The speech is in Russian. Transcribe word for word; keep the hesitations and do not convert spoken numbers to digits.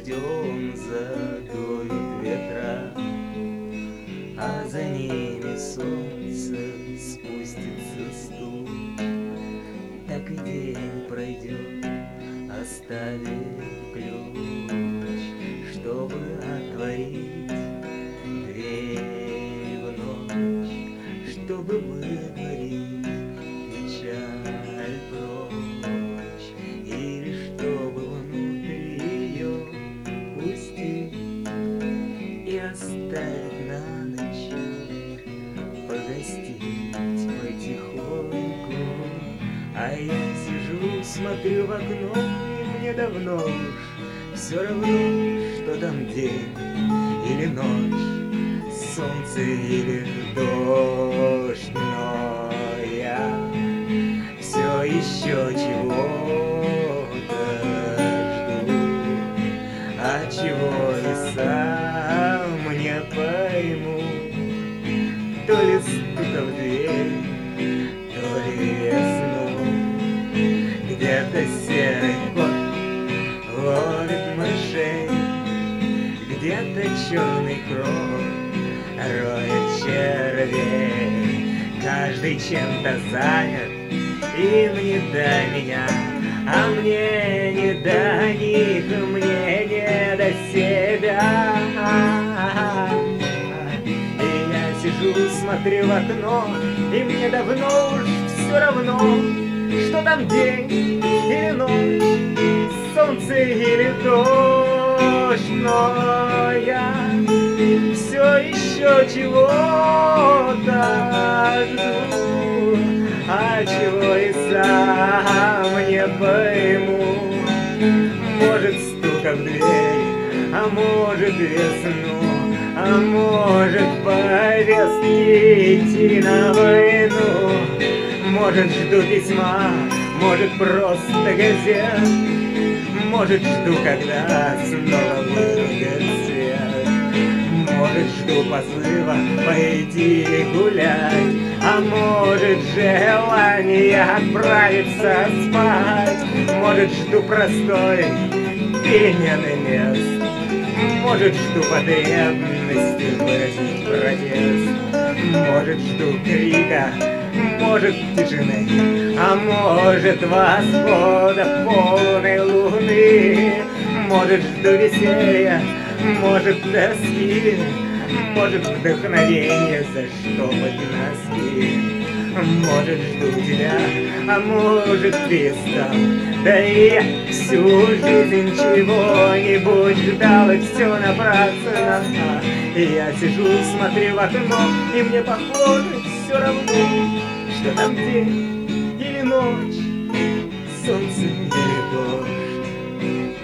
дождем задуют ветра, а за ними солнце спустится студ. Так и день пройдет, оставив ключ, чтобы отворить дверь в ночь, чтобы выдворить печаль прочь, или чтобы внутри ее пустить и оставить на ночь, погостить потихоньку. А я сижу, смотрю в окно, и мне давно уж все равно, что там день или ночь, солнце или дождь. Но я все еще чего-то жду, а чего и сам не пойму. То ли стука в дверь, то ли весну. Где-то серый кот ловит мышей, где-то черный крот роет червей. Каждый чем-то занят, им не до меня, а мне не до них, мне не до себя. И я сижу, смотрю в окно, и мне давно уж все равно, что там день или ночь, солнце или дождь. Но я все еще чего-то жду, а чего и сам не пойму. Может, стука в дверь, а может, весну, а может, повестки идти на войну. Может, жду письма, может, просто газет, может, жду, когда снова вырубят свет. Может, жду позыва пойти гулять, а может, желание отправиться спать. Может, жду простой перемены мест, может, жду потребности выразить протест. Может, жду крика, может, тишины, а может, восхода полной луны. Может, жду веселья, может, тоски, может, вдохновение заштопать носки. Может, жду тебя, а может, перестал. Да и я всю жизнь чего-нибудь ждал, и все напрасно. И я сижу, смотрю в окно, и мне похоже все равно, что там день или ночь, солнце или дождь.